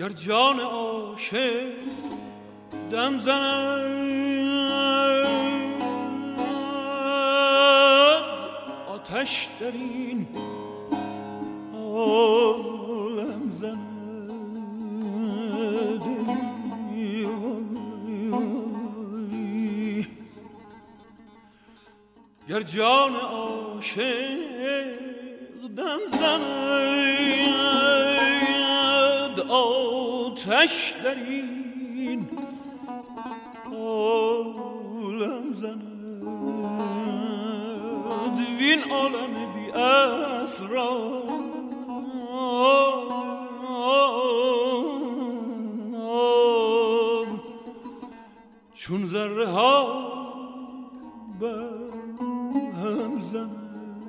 گر جان عاشق دم زند آتش در این عالم زند گر جان عاشق دم زند آتش در این عالم زند وین عالم بی اسرار چون ذره ها بر هم زند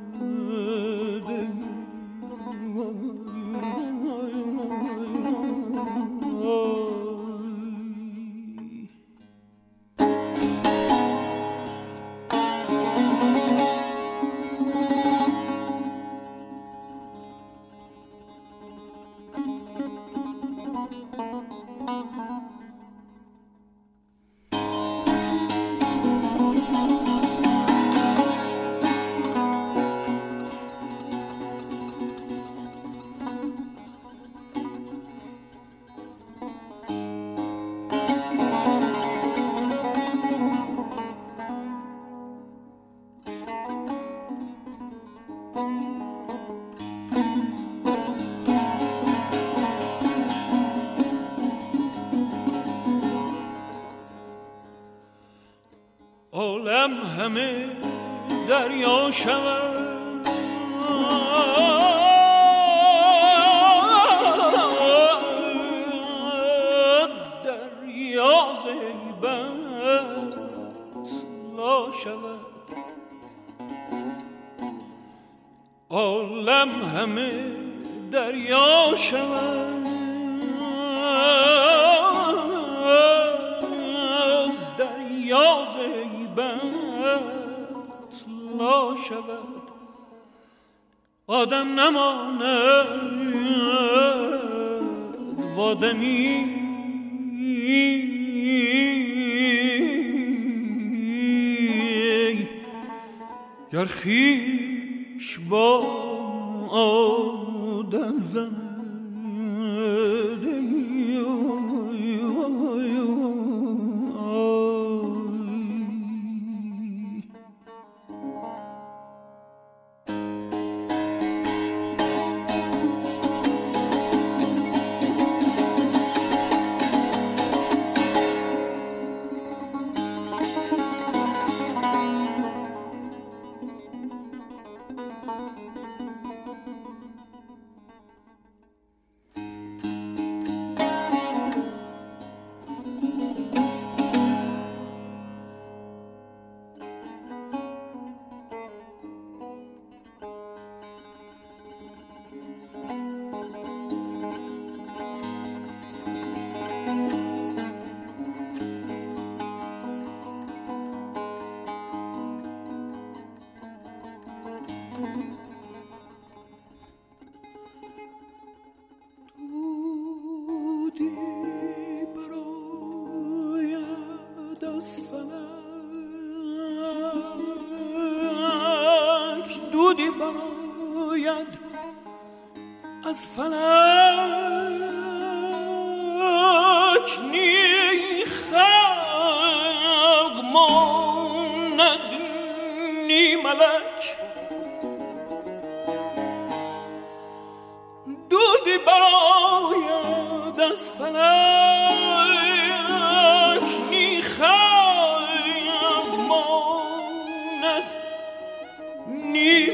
عالم همه دریا شود دریا زیبت لا شود عالم همه دریا شود دریا لا شود آدم نماند و آدمی گر خویش با آدم زند دودی براید از فلک نی خلق ماند نی ملک دودی براید از فلک نی خلق ماند نی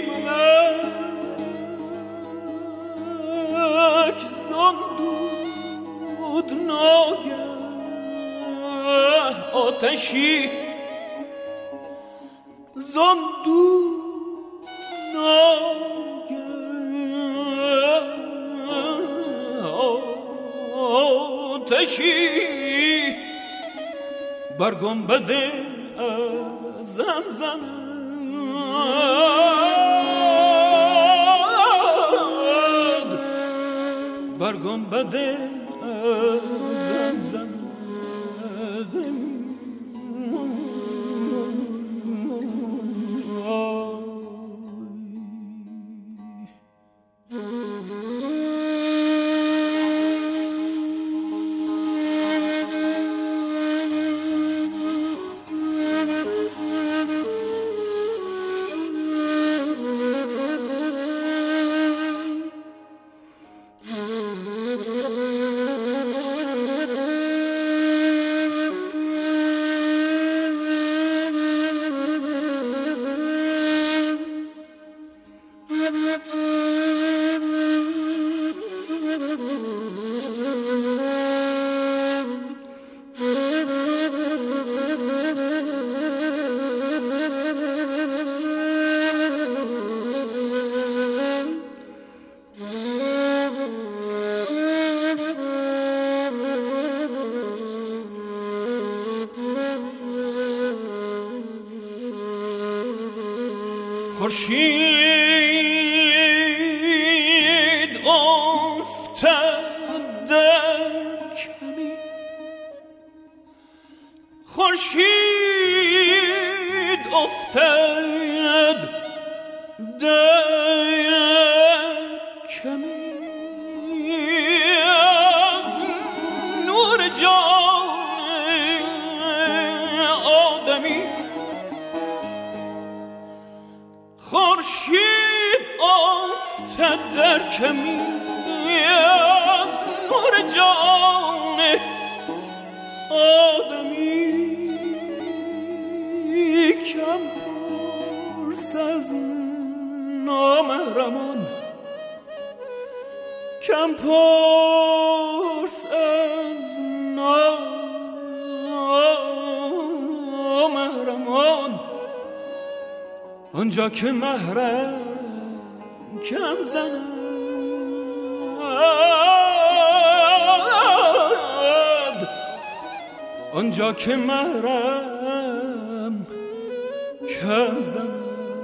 ملک زان دود ناگه آتشی زان دود ناگه آتشی بر گنبد اعظم زند بر گنبد خورشید افتد در کمی، خورشید افتد در کمی، از نور جان آدمی خورشید افتد در کمی، از نور جان آدمی کم پرس از نامحرمان، کم پرس از نامحرمان، آنجا که محرم کم زند، آنجا که محرم کم زند.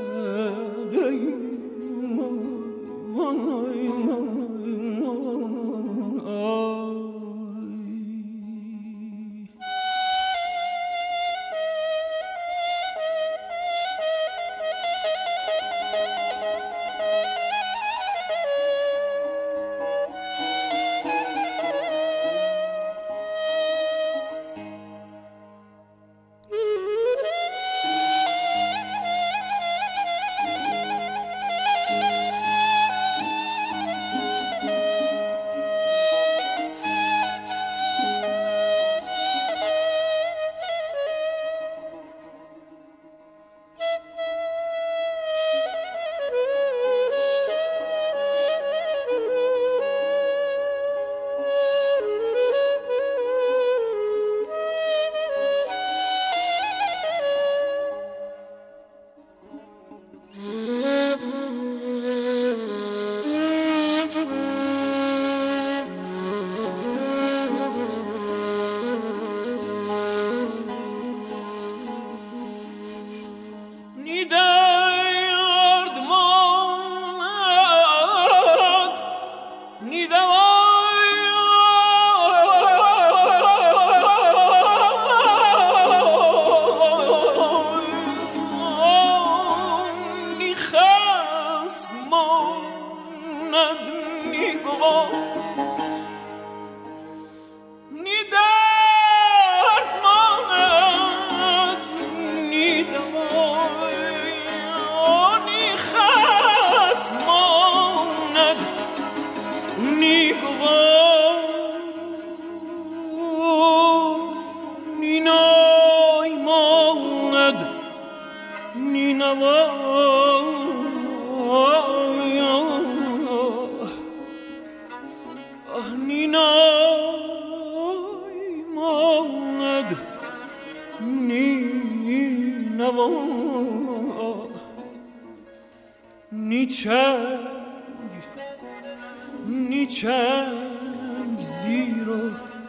نیچنگ زیر و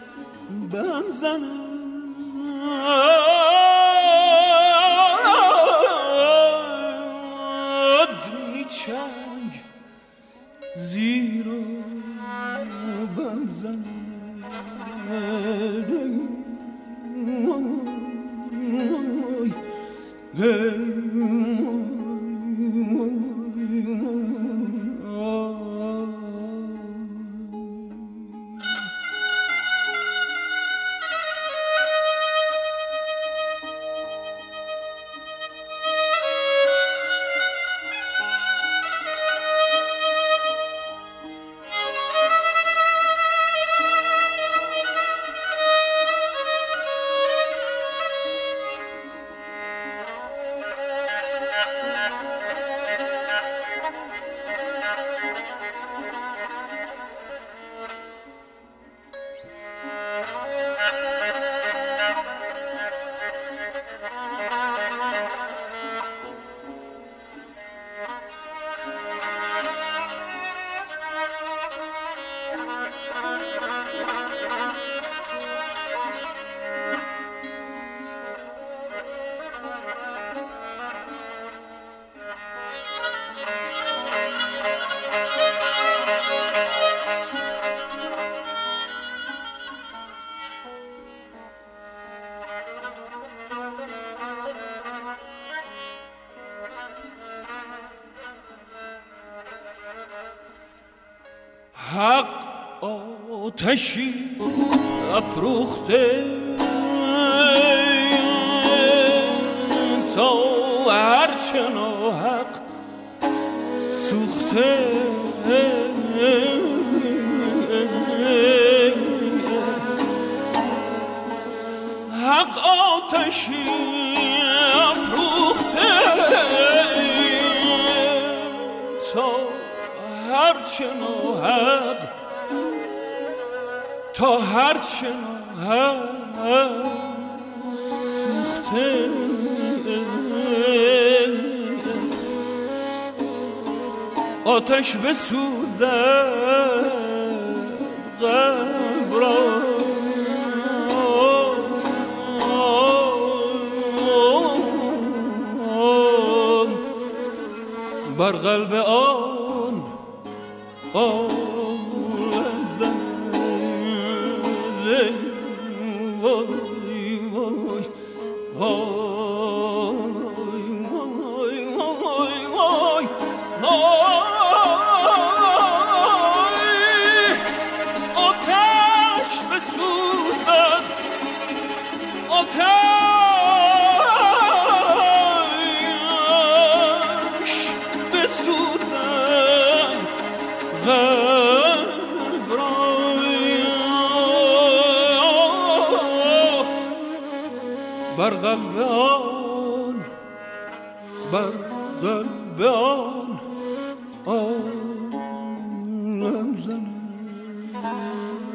بم زند، نیچنگ زیر و بم زند. حق آتشی افروخته تا هرچه ناحق سوخته حق آتشی افروخته تا هرچه ناحق تا هرچه ناحق سوخته آتش بسوزد قلب را بر قلب آن آتش بسوزد آتش بسوزد قلب را بر قلب آن بر قلب آن زنه